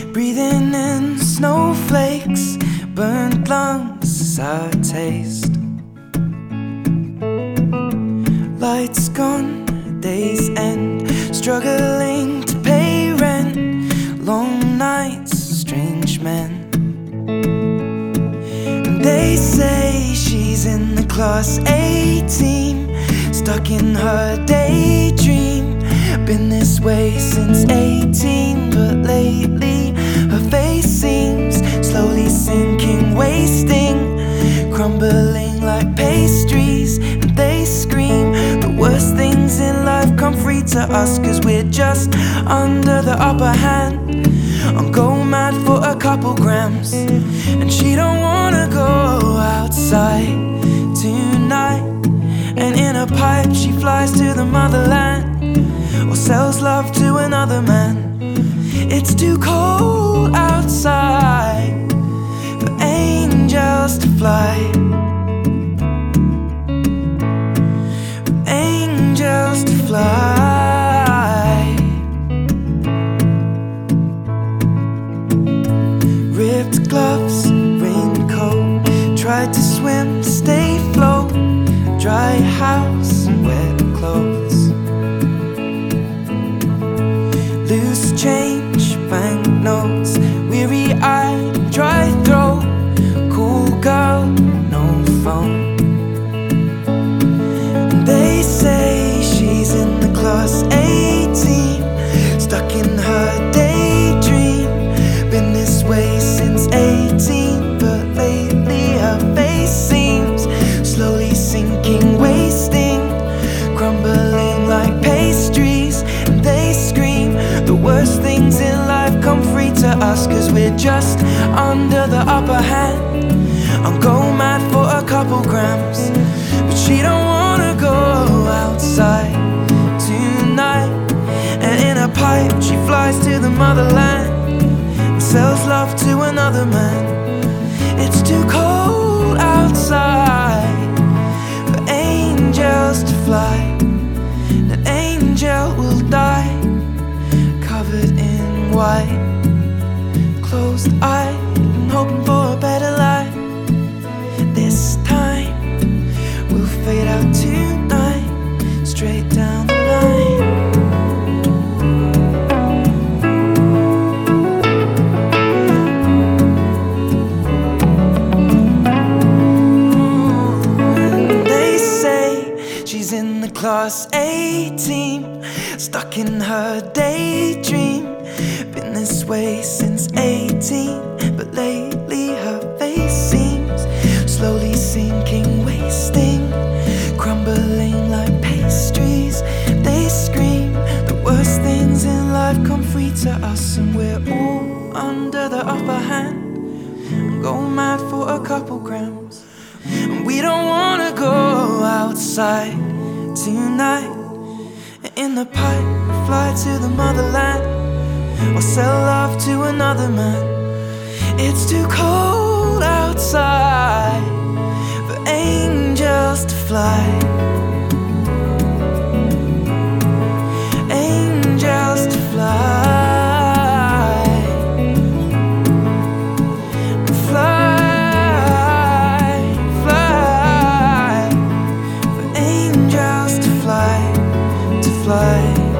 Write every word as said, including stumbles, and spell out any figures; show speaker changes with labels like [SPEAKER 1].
[SPEAKER 1] Breathing in snowflakes, burnt lungs is our taste. Lights gone, days end, struggling to pay rent. Long nights, strange men. And they say she's in the class A team, stuck in her daydream. Been this way since eighteen, but lately her face seems slowly sinking, wasting, crumbling like pastries. And they scream the worst things in life come free to us, cause we're just under the upper hand. I'm go mad for a couple grams, and she don't wanna go outside tonight. And in a pipe she flies to the motherland, or sells love to another man. It's too cold outside for angels to fly, for angels to fly. Ripped gloves, raincoat, tried to swim to stay afloat. Dry house and wet clothes, loose change, banknotes, weary-eyed, dry throat. Cool girl, no phone. And they say she's in the class A team, stuck in her daydream. Been this way since eighteen, but lately her face seems slowly sinking, wasting, crumbling like pastries. And they scream the worst things in life come free to us, cause we're just under the upper hand. I'm go mad for a couple grams, but she don't wanna go outside tonight. And in a pipe she flies to the motherland, and sells love to another man. It's too cold outside for angels to fly. An angel will die, covered in white, closed eyed and hoping for a better life. This time we'll fade out tonight, straight down the line. And they say she's in the class A team, stuck in her daydream. Been this way since eighteen, but lately her face seems slowly sinking, wasting, crumbling like pastries. They scream the worst things in life come free to us, and we're all under the upper hand. Go mad for a couple grams, and we don't wanna go outside tonight. In the pipe, fly to the motherland, or sell love to another man. It's too cold outside for angels to fly. Angels to fly. Fly, fly, for angels to fly, to fly.